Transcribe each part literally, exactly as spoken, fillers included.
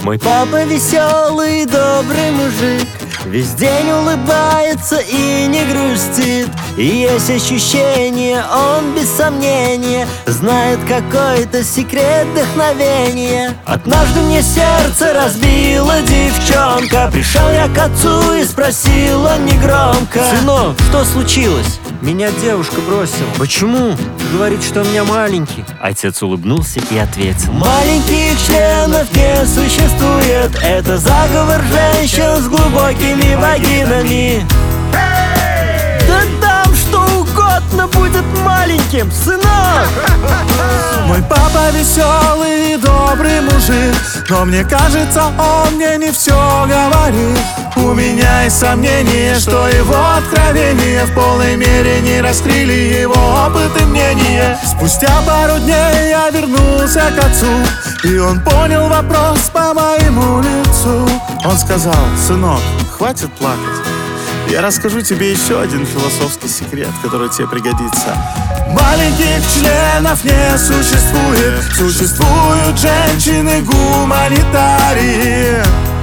Мой папа веселый, добрый мужик, весь день улыбается и не грустит. И есть ощущение, он без сомнения знает какой-то секрет вдохновения. Однажды мне сердце разбила девчонка. Пришел я к отцу и спросил он негромко: сынок, что случилось? Меня девушка бросила. Почему? Говорит, что у меня маленький. Отец улыбнулся и ответил: маленьких членов не существует. Это заговор женщин с глубокими вагинами. Да там что угодно будет маленьким, сынок! Мой папа веселый и добрый мужик, но мне кажется, он мне не все говорит. У меня есть сомнение, что его откровения в полной мере не раскрыли его опыт и мнение. Спустя пару дней я вернулся к отцу, и он понял вопрос по моему лицу. Он сказал: сынок, хватит плакать. Я расскажу тебе еще один философский секрет, который тебе пригодится. Маленьких членов не существует. Существуют женщины-гуманитарии.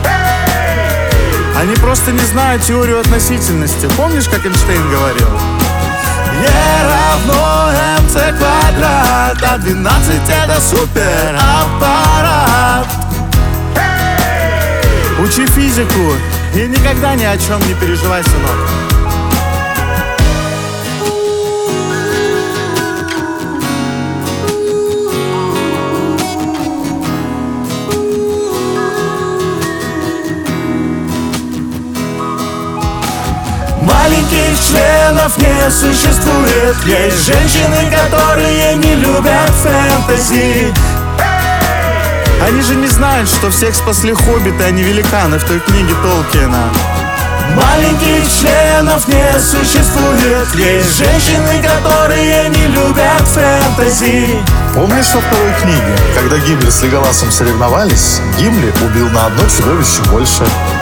Они просто не знают теорию относительности. Помнишь, как Эйнштейн говорил? Е равно мц квадрат, а двенадцать это супераппарат. Учи физику и никогда ни о чем не переживай, сынок. Маленьких членов не существует. Есть женщины, которые не любят фэнтези. Они же не знают, что всех спасли хоббиты, а не великаны в той книге Толкиена. Маленьких членов не существует. Есть женщины, которые не любят фэнтези. Помнишь во второй книге, когда Гимли с Леголасом соревновались, Гимли убил на одно чудовище больше?